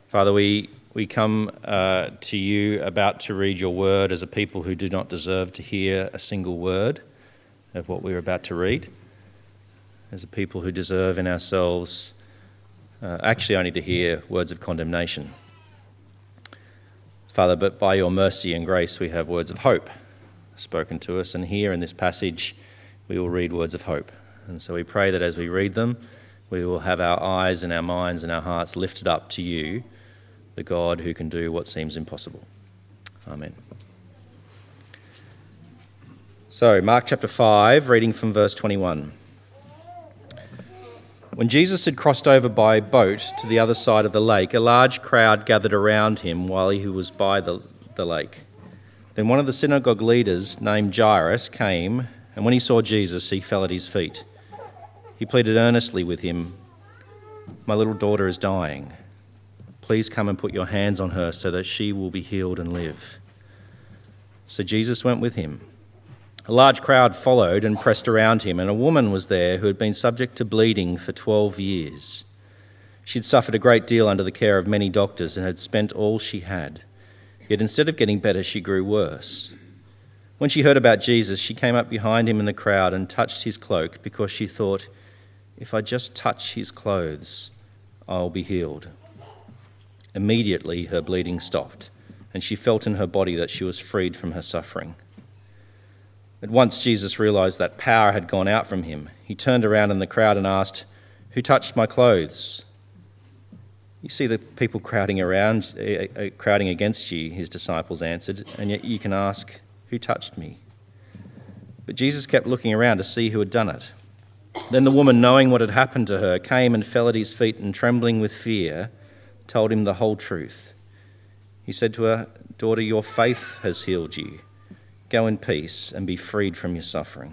Father, we come to you about to read your word as a people who do not deserve to hear a single word of what we're about to read, as a people who deserve in ourselves actually only to hear words of condemnation. Father, but by your mercy and grace we have words of hope spoken to us, and here in this passage we will read words of hope. And so we pray that as we read them, we will have our eyes and our minds and our hearts lifted up to you, the God who can do what seems impossible. Amen. So, Mark chapter 5, reading from verse 21. When Jesus had crossed over by boat to the other side of the lake, a large crowd gathered around him while he was by the lake. Then one of the synagogue leaders, named Jairus, came, and when he saw Jesus, he fell at his feet. He pleaded earnestly with him, "My little daughter is dying. Please come and put your hands on her so that she will be healed and live." So Jesus went with him. A large crowd followed and pressed around him, and a woman was there who had been subject to bleeding for 12 years. She had suffered a great deal under the care of many doctors and had spent all she had. Yet instead of getting better, she grew worse. When she heard about Jesus, she came up behind him in the crowd and touched his cloak because she thought, "If I just touch his clothes, I'll be healed." Immediately her bleeding stopped, and she felt in her body that she was freed from her suffering. At once Jesus realized that power had gone out from him. He turned around in the crowd and asked, "Who touched my clothes?" "You see the people crowding against you," his disciples answered, "and yet you can ask, 'Who touched me?'" But Jesus kept looking around to see who had done it. Then the woman, knowing what had happened to her, came and fell at his feet and, trembling with fear, told him the whole truth. He said to her, "Daughter, your faith has healed you. Go in peace and be freed from your suffering."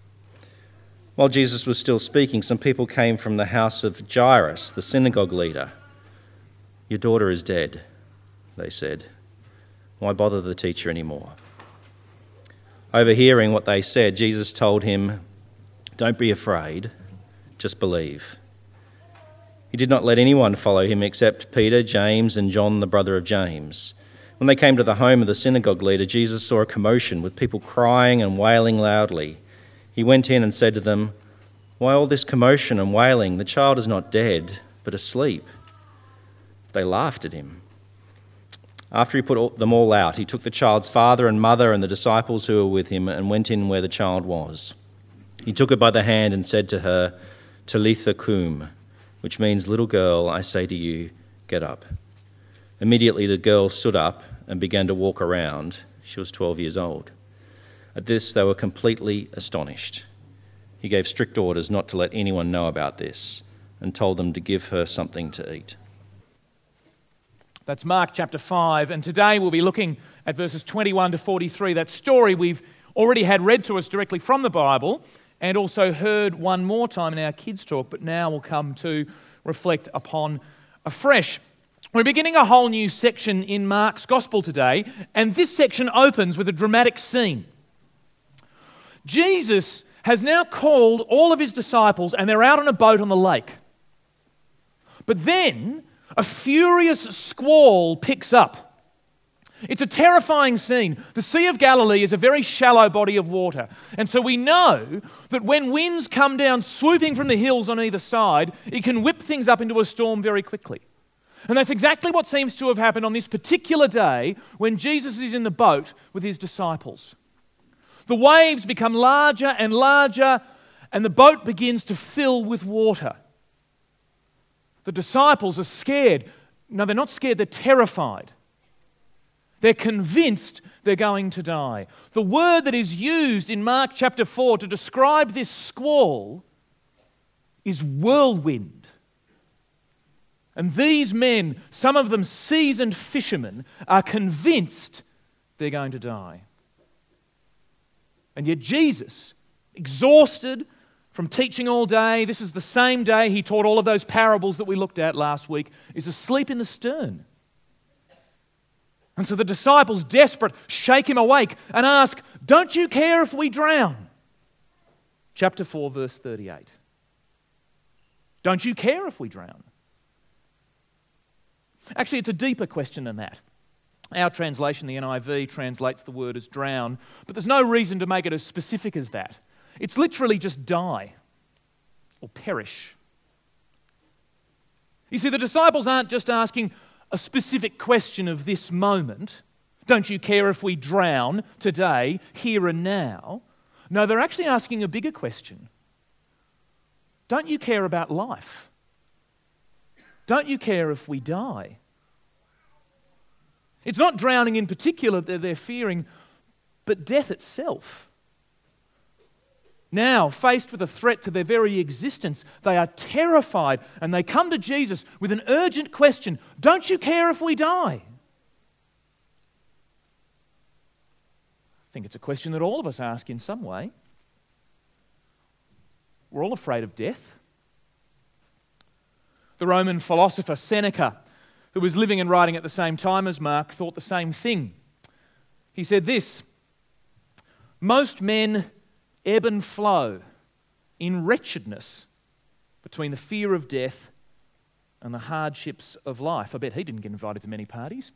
While Jesus was still speaking, some people came from the house of Jairus, the synagogue leader. "Your daughter is dead," they said. "Why bother the teacher anymore?" Overhearing what they said, Jesus told him, "Don't be afraid, just believe." He did not let anyone follow him except Peter, James, and John, the brother of James. When they came to the home of the synagogue leader, Jesus saw a commotion with people crying and wailing loudly. He went in and said to them, "Why all this commotion and wailing? The child is not dead, but asleep." They laughed at him. After he put them all out, he took the child's father and mother and the disciples who were with him and went in where the child was. He took her by the hand and said to her, "Talitha cum," which means, "Little girl, I say to you, get up." Immediately the girl stood up and began to walk around. She was 12 years old. At this they were completely astonished. He gave strict orders not to let anyone know about this and told them to give her something to eat. That's Mark chapter 5, and today we'll be looking at verses 21 to 43, that story we've already had read to us directly from the Bible and also heard one more time in our kids' talk, but now we'll come to reflect upon afresh. We're beginning a whole new section in Mark's Gospel today, and this section opens with a dramatic scene. Jesus has now called all of his disciples, and they're out on a boat on the lake. But then a furious squall picks up. It's a terrifying scene. The Sea of Galilee is a very shallow body of water, and so we know that when winds come down swooping from the hills on either side, it can whip things up into a storm very quickly. And that's exactly what seems to have happened on this particular day when Jesus is in the boat with his disciples. The waves become larger and larger, and the boat begins to fill with water. The disciples are scared. No, they're not scared, they're terrified. They're convinced they're going to die. The word that is used in Mark chapter 4 to describe this squall is whirlwind. And these men, some of them seasoned fishermen, are convinced they're going to die. And yet Jesus, exhausted from teaching all day, this is the same day he taught all of those parables that we looked at last week, is asleep in the stern. And so the disciples, desperate, shake him awake and ask, "Don't you care if we drown?" Chapter 4, verse 38. Don't you care if we drown? Actually, it's a deeper question than that. Our translation, the NIV, translates the word as drown, but there's no reason to make it as specific as that. It's literally just die or perish. You see, the disciples aren't just asking a specific question of this moment. Don't you care if we drown today, here and now? No, they're actually asking a bigger question. Don't you care about life? Don't you care if we die? It's not drowning in particular that they're fearing, but death itself. Now, faced with a threat to their very existence, they are terrified and they come to Jesus with an urgent question. Don't you care if we die? I think it's a question that all of us ask in some way. We're all afraid of death. The Roman philosopher Seneca, who was living and writing at the same time as Mark, thought the same thing. He said this: most men ebb and flow in wretchedness between the fear of death and the hardships of life. I bet he didn't get invited to many parties.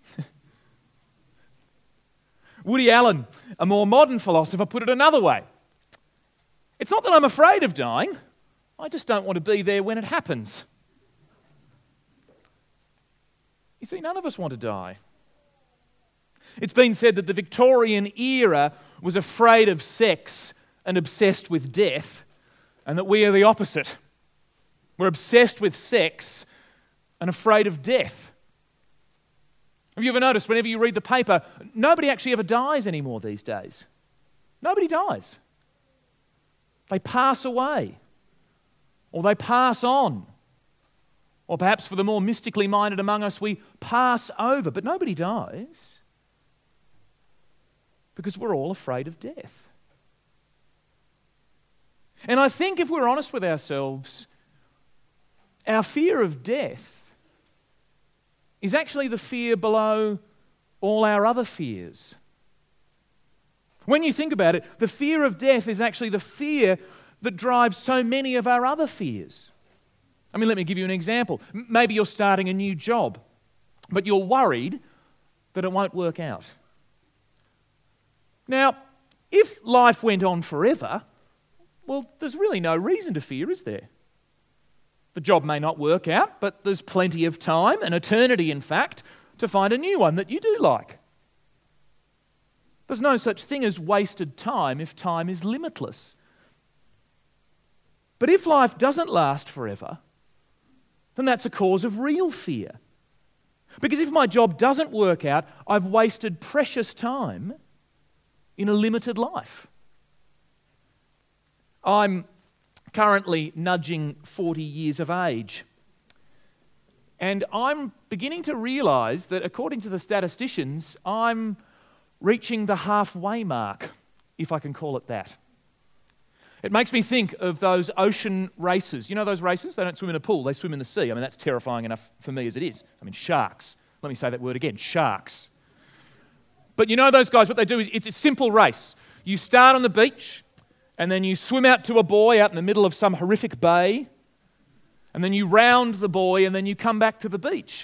Woody Allen, a more modern philosopher, put it another way. It's not that I'm afraid of dying, I just don't want to be there when it happens. You see, none of us want to die. It's been said that the Victorian era was afraid of sex and obsessed with death, and that we are the opposite. We're obsessed with sex and afraid of death. Have you ever noticed whenever you read the paper, nobody actually ever dies anymore these days? Nobody dies. They pass away, or they pass on. Or perhaps for the more mystically minded among us, we pass over, but nobody dies because we're all afraid of death. And I think if we're honest with ourselves, our fear of death is actually the fear below all our other fears. When you think about it, the fear of death is actually the fear that drives so many of our other fears. I mean, let me give you an example. Maybe you're starting a new job, but you're worried that it won't work out. Now, if life went on forever, well, there's really no reason to fear, is there? The job may not work out, but there's plenty of time, an eternity in fact, to find a new one that you do like. There's no such thing as wasted time if time is limitless. But if life doesn't last forever, then that's a cause of real fear. Because if my job doesn't work out, I've wasted precious time in a limited life. I'm currently nudging 40 years of age. And I'm beginning to realise that according to the statisticians, I'm reaching the halfway mark, if I can call it that. It makes me think of those ocean races. You know those races? They don't swim in a pool, they swim in the sea. I mean, that's terrifying enough for me as it is. I mean, sharks. Let me say that word again, sharks. But you know those guys, what they do is, it's a simple race. You start on the beach, and then you swim out to a buoy out in the middle of some horrific bay, and then you round the buoy, and then you come back to the beach.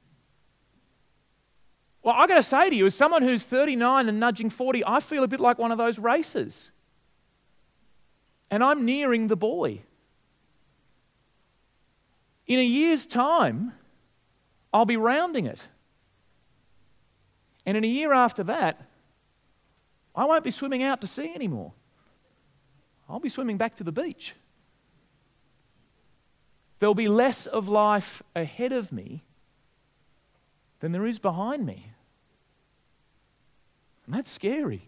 Well, I've got to say to you, as someone who's 39 and nudging 40, I feel a bit like one of those races. And I'm nearing the buoy. In a year's time, I'll be rounding it. And in a year after that, I won't be swimming out to sea anymore. I'll be swimming back to the beach. There'll be less of life ahead of me than there is behind me. And that's scary.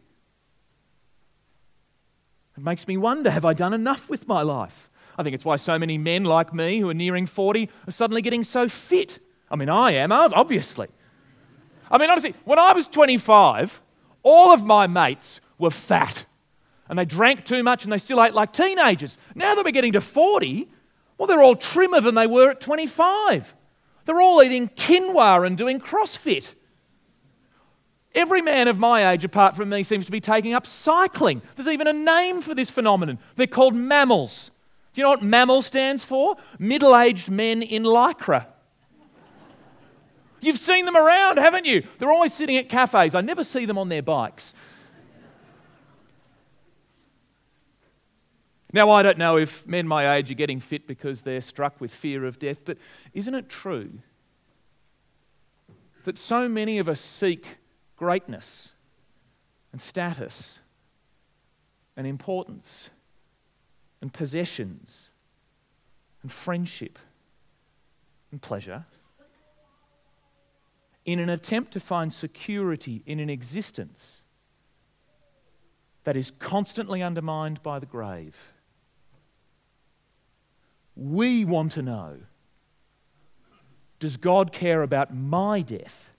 It makes me wonder, have I done enough with my life? I think it's why so many men like me who are nearing 40 are suddenly getting so fit. I mean, I am, obviously. I mean, honestly, when I was 25, all of my mates were fat. And they drank too much and they still ate like teenagers. Now that we're getting to 40, well, they're all trimmer than they were at 25. They're all eating quinoa and doing CrossFit. Every man of my age, apart from me, seems to be taking up cycling. There's even a name for this phenomenon. They're called mammals. Do you know what MAMIL stands for? Middle-aged men in lycra. You've seen them around, haven't you? They're always sitting at cafes. I never see them on their bikes. Now, I don't know if men my age are getting fit because they're struck with fear of death, but isn't it true that so many of us seek greatness and status and importance and possessions and friendship and pleasure in an attempt to find security in an existence that is constantly undermined by the grave? We want to know, does God care about my death?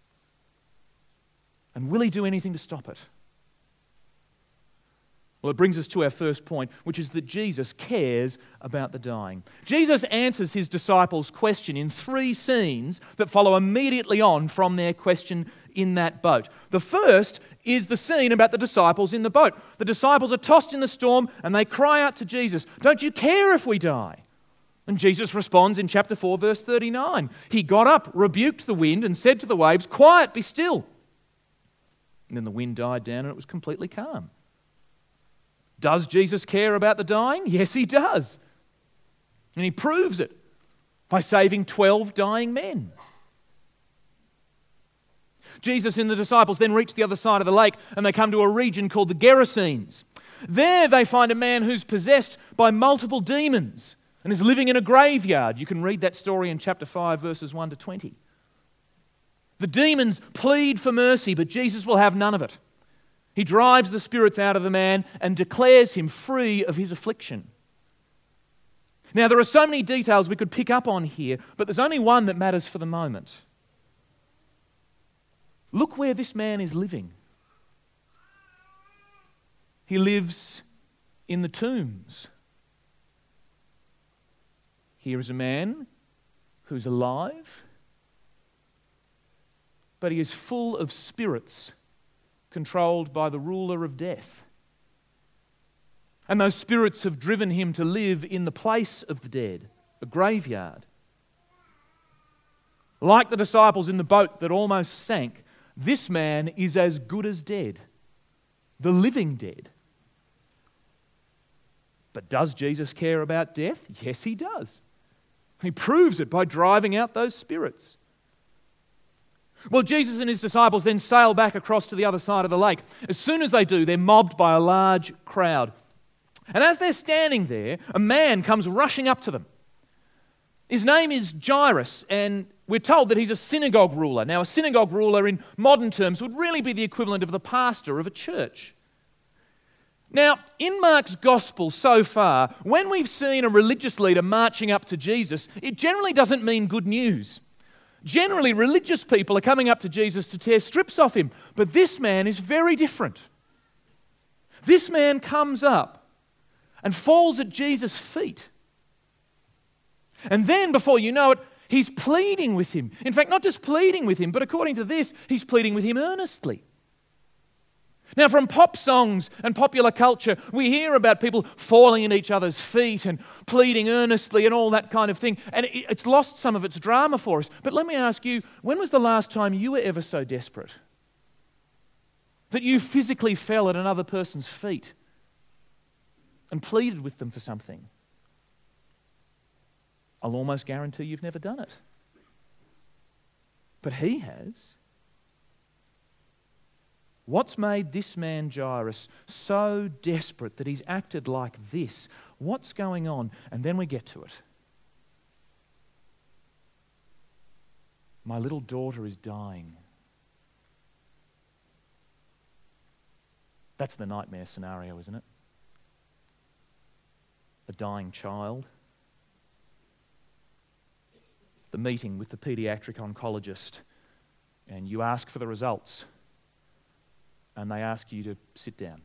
And will he do anything to stop it? Well, it brings us to our first point, which is that Jesus cares about the dying. Jesus answers his disciples' question in 3 scenes that follow immediately on from their question in that boat. The first is the scene about the disciples in the boat. The disciples are tossed in the storm and they cry out to Jesus, "Don't you care if we die?" And Jesus responds in chapter 4, verse 39. He got up, rebuked the wind, and said to the waves, "Quiet, be still." And then the wind died down and it was completely calm. Does Jesus care about the dying? Yes, he does. And he proves it by saving 12 dying men. Jesus and the disciples then reach the other side of the lake and they come to a region called the Gerasenes. There they find a man who's possessed by multiple demons and is living in a graveyard. You can read that story in chapter 5, verses 1 to 20. The demons plead for mercy, but Jesus will have none of it. He drives the spirits out of the man and declares him free of his affliction. Now, there are so many details we could pick up on here, but there's only one that matters for the moment. Look where this man is living. He lives in the tombs. Here is a man who's alive, but he is full of spirits controlled by the ruler of death. And those spirits have driven him to live in the place of the dead, a graveyard. Like the disciples in the boat that almost sank, this man is as good as dead, the living dead. But does Jesus care about death? Yes, he does. He proves it by driving out those spirits. Well, Jesus and his disciples then sail back across to the other side of the lake. As soon as they do, they're mobbed by a large crowd. And as they're standing there, a man comes rushing up to them. His name is Jairus, and we're told that he's a synagogue ruler. Now, a synagogue ruler in modern terms would really be the equivalent of the pastor of a church. Now, in Mark's gospel so far, when we've seen a religious leader marching up to Jesus, it generally doesn't mean good news. Generally, religious people are coming up to Jesus to tear strips off him, but this man is very different. This man comes up and falls at Jesus' feet. And then, before you know it, he's pleading with him. In fact, not just pleading with him, but according to this, he's pleading with him earnestly. Now, from pop songs and popular culture, we hear about people falling at each other's feet and pleading earnestly and all that kind of thing. And it's lost some of its drama for us. But let me ask you, when was the last time you were ever so desperate that you physically fell at another person's feet and pleaded with them for something? I'll almost guarantee you've never done it. But he has. What's made this man Jairus so desperate that he's acted like this? What's going on? And then we get to it. My little daughter is dying. That's the nightmare scenario, isn't it? A dying child. The meeting with the paediatric oncologist, and you ask for the results. And they ask you to sit down.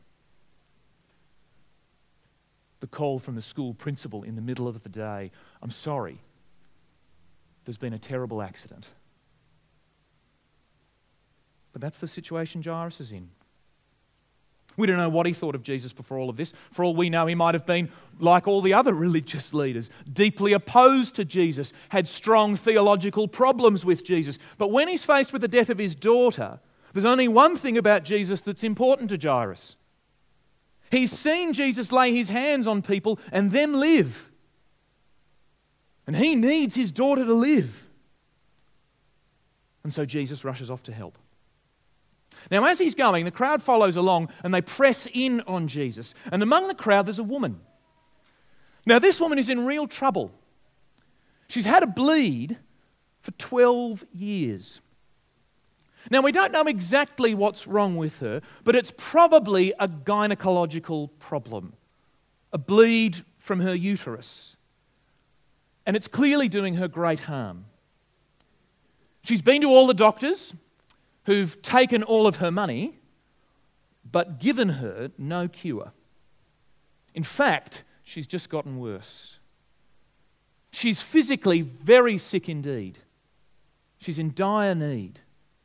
The call from the school principal in the middle of the day, "I'm sorry, there's been a terrible accident." But that's the situation Jairus is in. We don't know what he thought of Jesus before all of this. For all we know, he might have been like all the other religious leaders, deeply opposed to Jesus, had strong theological problems with Jesus. But when he's faced with the death of his daughter, there's only one thing about Jesus that's important to Jairus. He's seen Jesus lay his hands on people and them live. And he needs his daughter to live. And so Jesus rushes off to help. Now, as he's going, the crowd follows along and they press in on Jesus. And among the crowd, there's a woman. Now, this woman is in real trouble. She's had a bleed for 12 years. Now, we don't know exactly what's wrong with her, but it's probably a gynecological problem, a bleed from her uterus. And it's clearly doing her great harm. She's been to all the doctors who've taken all of her money, but given her no cure. In fact, she's just gotten worse. She's physically very sick indeed. She's in dire need.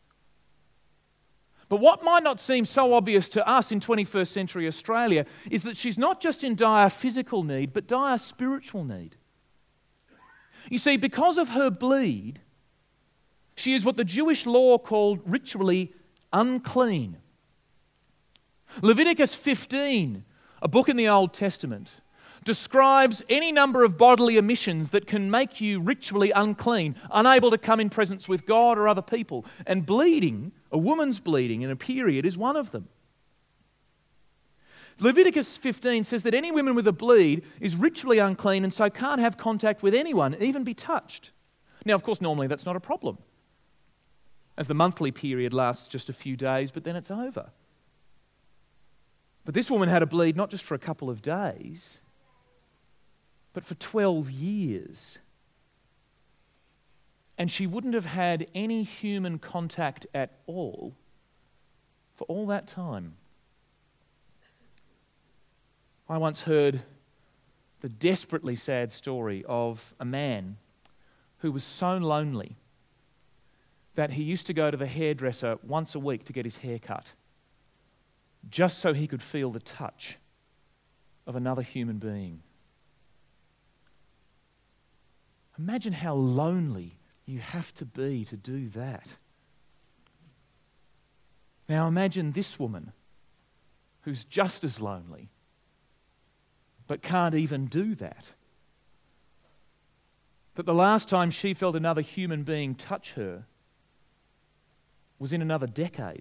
But what might not seem so obvious to us in 21st century Australia is that she's not just in dire physical need, but dire spiritual need. You see, because of her bleed, she is what the Jewish law called ritually unclean. Leviticus 15, a book in the Old Testament, describes any number of bodily emissions that can make you ritually unclean, unable to come in presence with God or other people. And bleeding, a woman's bleeding in a period, is one of them. Leviticus 15 says that any woman with a bleed is ritually unclean and so can't have contact with anyone, even be touched. Now, of course, normally that's not a problem, as the monthly period lasts just a few days, but then it's over. But this woman had a bleed not just for a couple of days, but for 12 years. And she wouldn't have had any human contact at all for all that time. I once heard the desperately sad story of a man who was so lonely that he used to go to the hairdresser once a week to get his hair cut, just so he could feel the touch of another human being. Imagine how lonely you have to be to do that. Now imagine this woman who's just as lonely, but can't even do that. That the last time she felt another human being touch her was in another decade.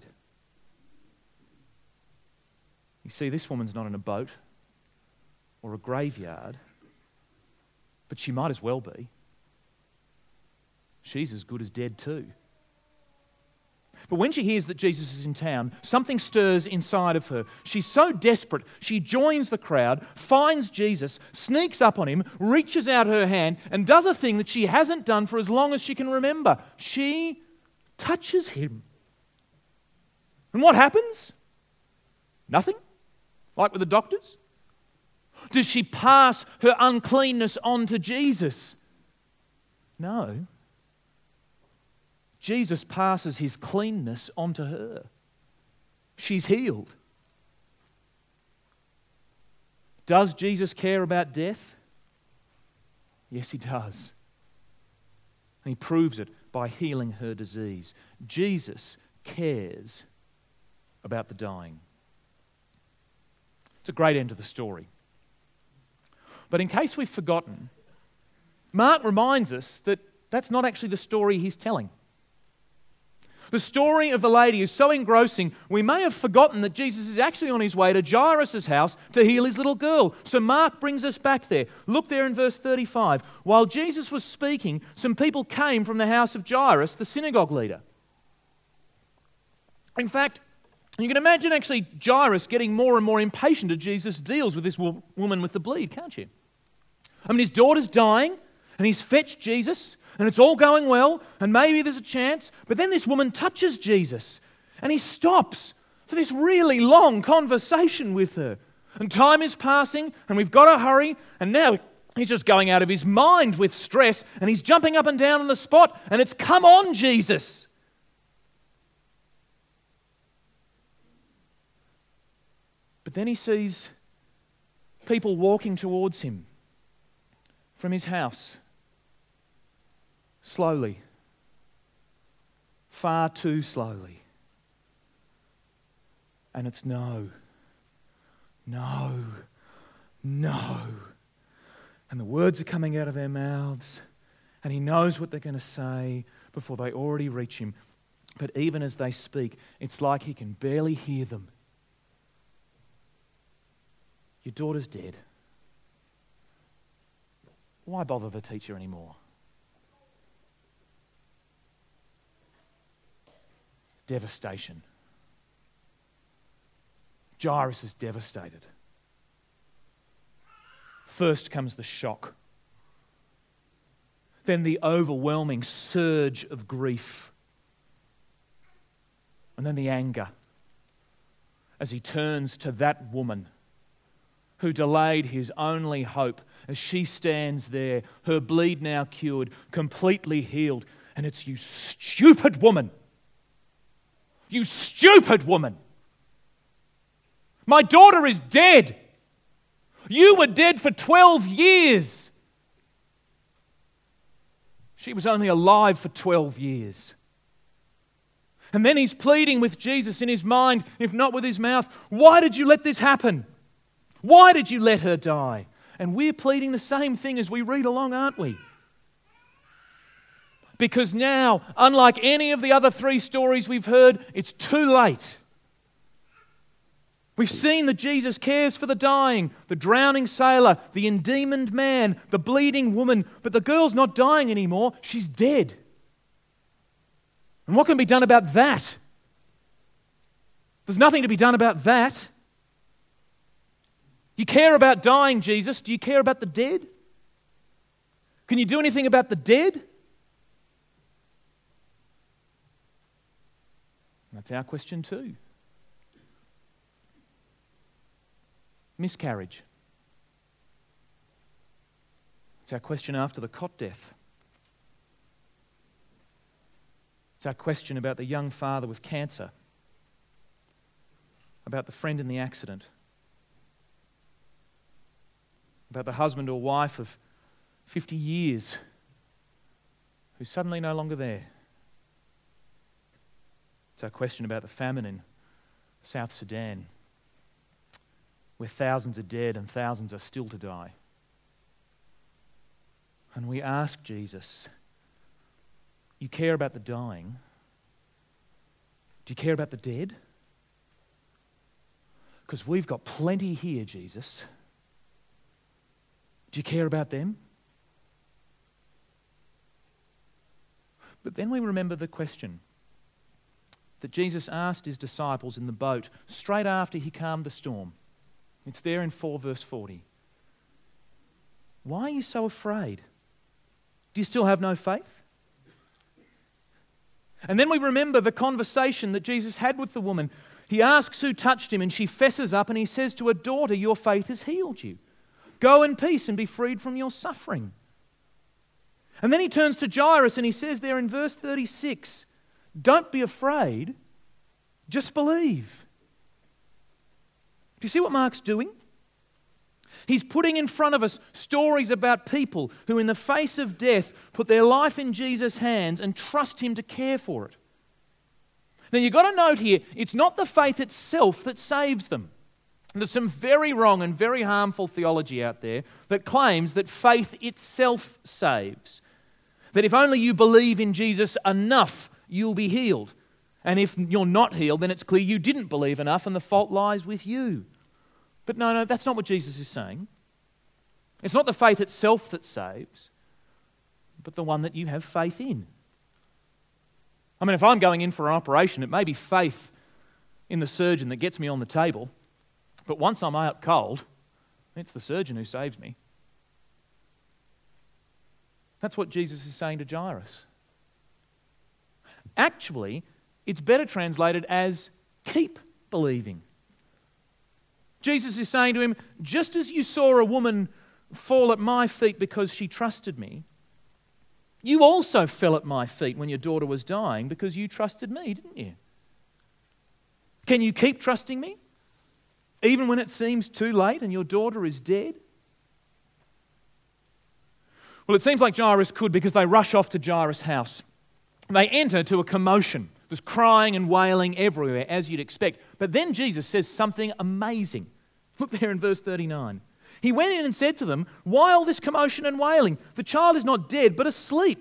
You see, this woman's not in a boat or a graveyard, but she might as well be. She's as good as dead too. But when she hears that Jesus is in town, something stirs inside of her. She's so desperate, she joins the crowd, finds Jesus, sneaks up on him, reaches out her hand, and does a thing that she hasn't done for as long as she can remember. She touches him. And what happens? Nothing? Like with the doctors? Does she pass her uncleanness on to Jesus? No. Jesus passes his cleanness onto her. She's healed. Does Jesus care about death? Yes, he does. And he proves it by healing her disease. Jesus cares about the dying. It's a great end to the story. But in case we've forgotten, Mark reminds us that that's not actually the story he's telling. The story of the lady is so engrossing, we may have forgotten that Jesus is actually on his way to Jairus' house to heal his little girl. So Mark brings us back there. Look there in verse 35. While Jesus was speaking, some people came from the house of Jairus, the synagogue leader. In fact, you can imagine actually Jairus getting more and more impatient as Jesus deals with this woman with the bleed, can't you? I mean, his daughter's dying, and he's fetched Jesus, and it's all going well, and maybe there's a chance, but then this woman touches Jesus, and he stops for this really long conversation with her. And time is passing, and we've got to hurry, and now he's just going out of his mind with stress, and he's jumping up and down on the spot, and it's, "Come on, Jesus." But then he sees people walking towards him from his house, slowly, far too slowly. And it's no, no, no. And the words are coming out of their mouths, and he knows what they're going to say before they already reach him. But even as they speak, it's like he can barely hear them. Your daughter's dead. Why bother the teacher anymore? Devastation. Jairus is devastated. First comes the shock. Then the overwhelming surge of grief. And then the anger as he turns to that woman who delayed his only hope as she stands there, her bleed now cured, completely healed. And it's, you stupid woman. You stupid woman. My daughter is dead. You were dead for 12 years. She was only alive for 12 years. And then he's pleading with Jesus in his mind, if not with his mouth, why did you let this happen? Why did you let her die? And we're pleading the same thing as we read along, aren't we? Because now, unlike any of the other 3 stories we've heard, it's too late. We've seen that Jesus cares for the dying, the drowning sailor, the endemoned man, the bleeding woman, but the girl's not dying anymore, she's dead. And what can be done about that? There's nothing to be done about that. You care about dying, Jesus. Do you care about the dead? Can you do anything about the dead? That's our question too. Miscarriage. It's our question after the cot death. It's our question about the young father with cancer, about the friend in the accident, about the husband or wife of 50 years who's suddenly no longer there. It's our question about the famine in South Sudan, where thousands are dead and thousands are still to die. And we ask Jesus, you care about the dying? Do you care about the dead? Because we've got plenty here, Jesus. Do you care about them? But then we remember the question that Jesus asked his disciples in the boat straight after he calmed the storm. It's there in 4 verse 40. Why are you so afraid? Do you still have no faith? And then we remember the conversation that Jesus had with the woman. He asks who touched him, and she fesses up, and he says to her, daughter, your faith has healed you. Go in peace and be freed from your suffering. And then he turns to Jairus and he says there in verse 36, don't be afraid, just believe. Do you see what Mark's doing? He's putting in front of us stories about people who in the face of death put their life in Jesus' hands and trust him to care for it. Now you've got to note here, it's not the faith itself that saves them. There's some very wrong and very harmful theology out there that claims that faith itself saves. That if only you believe in Jesus enough, you'll be healed. And if you're not healed, then it's clear you didn't believe enough and the fault lies with you. But no, that's not what Jesus is saying. It's not the faith itself that saves, but the one that you have faith in. I mean, if I'm going in for an operation, it may be faith in the surgeon that gets me on the table, but once I'm out cold, it's the surgeon who saves me. That's what Jesus is saying to Jairus. Actually, it's better translated as keep believing. Jesus is saying to him, just as you saw a woman fall at my feet because she trusted me, you also fell at my feet when your daughter was dying because you trusted me, didn't you? Can you keep trusting me? even when it seems too late and your daughter is dead? Well, it seems like Jairus could, because they rush off to Jairus' house. They enter to a commotion. There's crying and wailing everywhere, as you'd expect. But then Jesus says something amazing. Look there in verse 39. He went in and said to them, "Why all this commotion and wailing? The child is not dead, but asleep."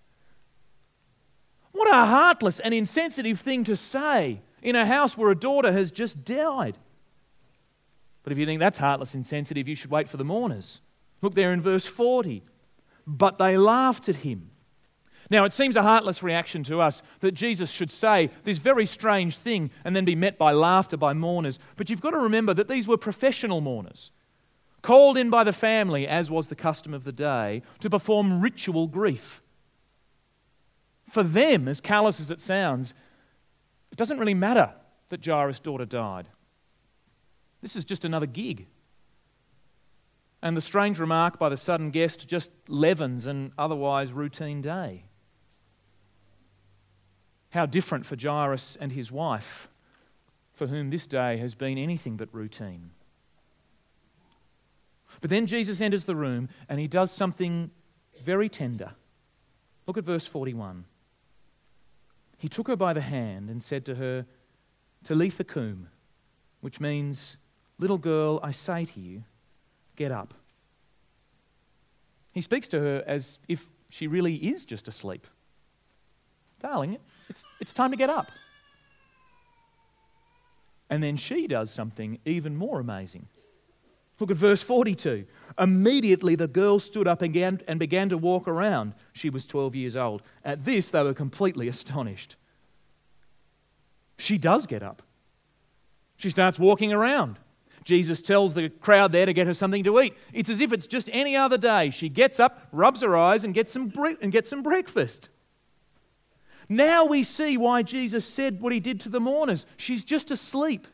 What a heartless and insensitive thing to say in a house where a daughter has just died. But if you think that's heartless and insensitive, you should wait for the mourners. Look there in verse 40. But they laughed at him. Now, it seems a heartless reaction to us that Jesus should say this very strange thing and then be met by laughter by mourners. But you've got to remember that these were professional mourners, called in by the family, as was the custom of the day, to perform ritual grief. For them, as callous as it sounds, it doesn't really matter that Jairus' daughter died. This is just another gig. And the strange remark by the sudden guest just leavens an otherwise routine day. How different for Jairus and his wife, for whom this day has been anything but routine. But then Jesus enters the room and he does something very tender. Look at verse 41. He took her by the hand and said to her, "Talitha cum," which means, "Little girl, I say to you, get up." He speaks to her as if she really is just asleep. "Darling, it's time to get up." And then she does something even more amazing. Look at verse 42. Immediately the girl stood up and began to walk around. She was 12 years old. At this, they were completely astonished. She does get up. She starts walking around. Jesus tells the crowd there to get her something to eat. It's as if it's just any other day. She gets up, rubs her eyes, and gets some breakfast. Now we see why Jesus said what he did to the mourners. She's just asleep.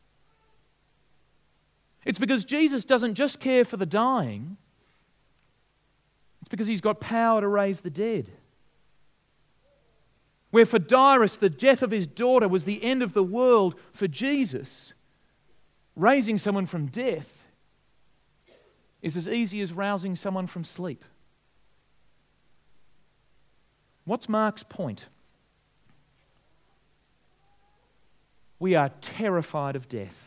It's because Jesus doesn't just care for the dying. It's because he's got power to raise the dead. Where for Jairus, the death of his daughter was the end of the world, for Jesus, raising someone from death is as easy as rousing someone from sleep. What's Mark's point? We are terrified of death.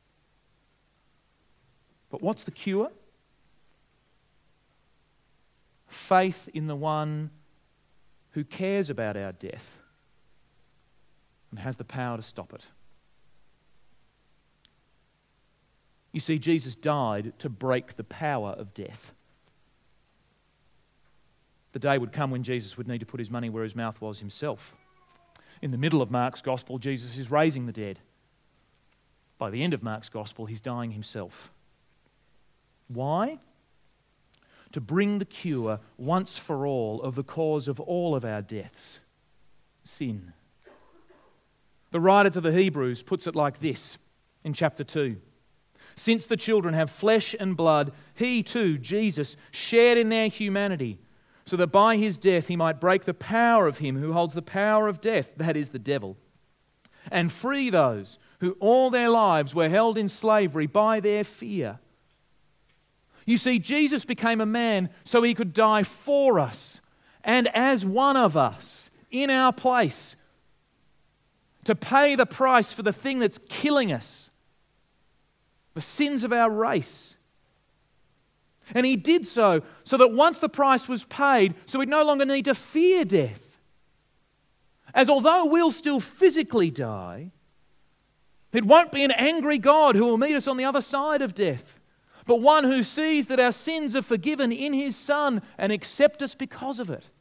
But what's the cure? Faith in the one who cares about our death and has the power to stop it. You see, Jesus died to break the power of death. The day would come when Jesus would need to put his money where his mouth was himself. In the middle of Mark's gospel, Jesus is raising the dead. By the end of Mark's gospel, he's dying himself. Why? To bring the cure once for all of the cause of all of our deaths: sin. The writer to the Hebrews puts it like this in chapter 2. Since the children have flesh and blood, he too, Jesus, shared in their humanity, so that by his death he might break the power of him who holds the power of death, that is, the devil, and free those who all their lives were held in slavery by their fear. You see, Jesus became a man so he could die for us and as one of us in our place, to pay the price for the thing that's killing us, the sins of our race. And he did so that once the price was paid, so we'd no longer need to fear death. As although we'll still physically die, it won't be an angry God who will meet us on the other side of death, but one who sees that our sins are forgiven in his Son and accepts us because of it.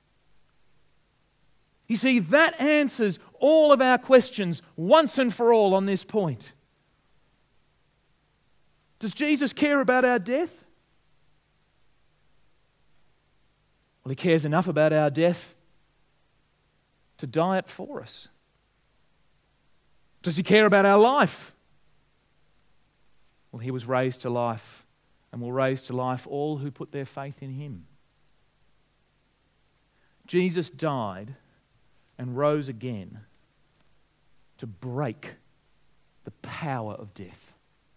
You see, that answers all of our questions once and for all on this point. Does Jesus care about our death? Well, he cares enough about our death to die it for us. Does he care about our life? Well, he was raised to life and will raise to life all who put their faith in him. Jesus died and rose again to break the power of death.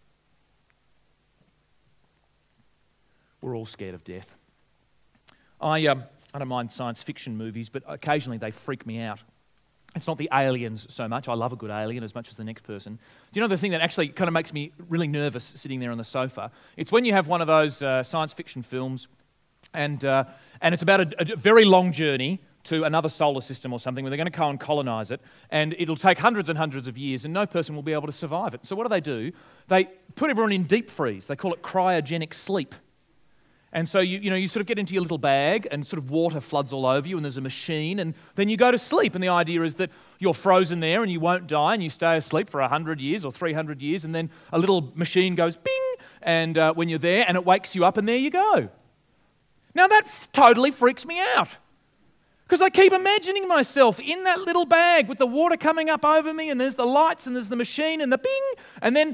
We're all scared of death. I don't mind science fiction movies, but occasionally they freak me out. It's not the aliens so much. I love a good alien as much as the next person. Do you know the thing that actually kind of makes me really nervous sitting there on the sofa? It's when you have one of those science fiction films and it's about a very long journey to another solar system or something where they're going to go and colonize it, and it'll take hundreds and hundreds of years and no person will be able to survive it. So what do? They put everyone in deep freeze. They call it cryogenic sleep. And so you sort of get into your little bag and sort of water floods all over you and there's a machine and then you go to sleep. And the idea is that you're frozen there and you won't die and you stay asleep for 100 years or 300 years and then a little machine goes bing and when you're there and it wakes you up and there you go. Now that totally freaks me out because I keep imagining myself in that little bag with the water coming up over me and there's the lights and there's the machine and the bing and then...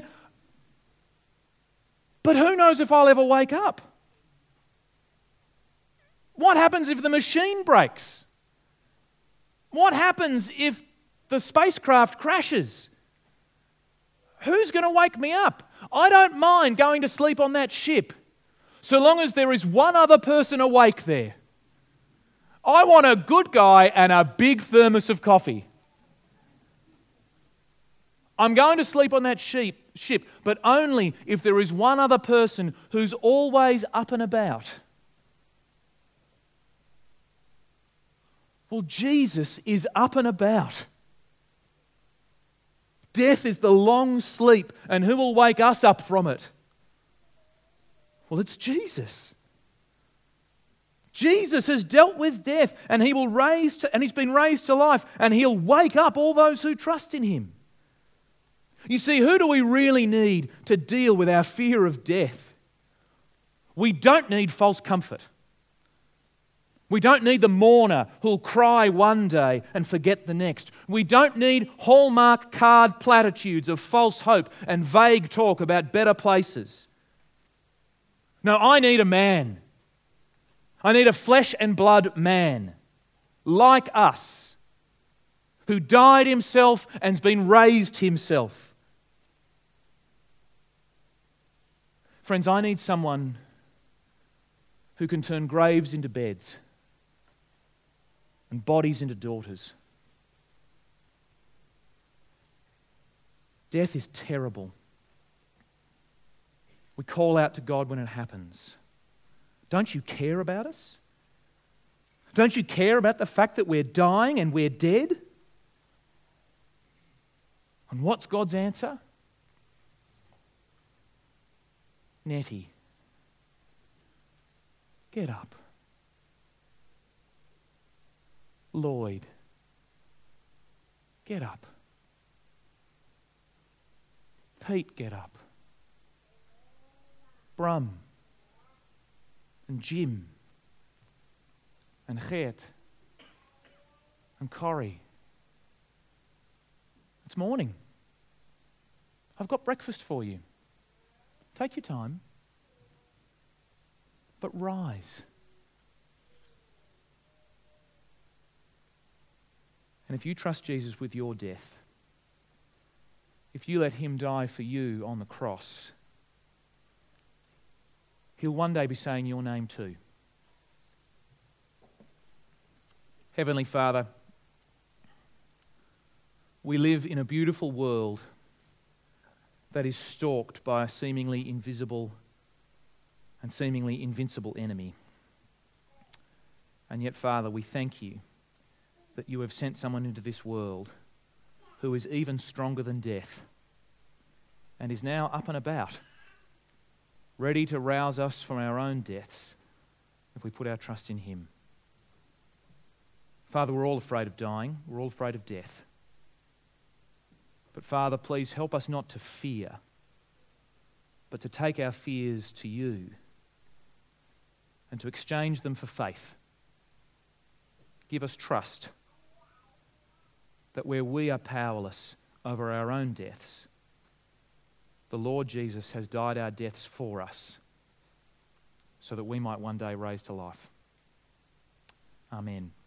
But who knows if I'll ever wake up? What happens if the machine breaks? What happens if the spacecraft crashes? Who's going to wake me up? I don't mind going to sleep on that ship, so long as there is one other person awake there. I want a good guy and a big thermos of coffee. I'm going to sleep on that ship, but only if there is one other person who's always up and about. Well, Jesus is up and about. Death is the long sleep, and who will wake us up from it? Well, it's Jesus. Jesus has dealt with death, and he's been raised to life, and he'll wake up all those who trust in him. You see, who do we really need to deal with our fear of death? We don't need false comfort. We don't need the mourner who'll cry one day and forget the next. We don't need Hallmark card platitudes of false hope and vague talk about better places. No, I need a man. I need a flesh and blood man like us who died himself and's been raised himself. Friends, I need someone who can turn graves into beds and bodies into daughters. Death is terrible. We call out to God when it happens. Don't you care about us? Don't you care about the fact that we're dying and we're dead? And what's God's answer? Nettie, get up. Lloyd, get up. Pete, get up. Brum and Jim and Geert and Corrie. It's morning. I've got breakfast for you. Take your time, but rise. And if you trust Jesus with your death, if you let him die for you on the cross, he'll one day be saying your name too. Heavenly Father, we live in a beautiful world that is stalked by a seemingly invisible and seemingly invincible enemy. And yet, Father, we thank you that you have sent someone into this world who is even stronger than death and is now up and about, ready to rouse us from our own deaths if we put our trust in him. Father, we're all afraid of dying. We're all afraid of death. But Father, please help us not to fear, but to take our fears to you and to exchange them for faith. Give us trust that where we are powerless over our own deaths, the Lord Jesus has died our deaths for us so that we might one day raise to life. Amen.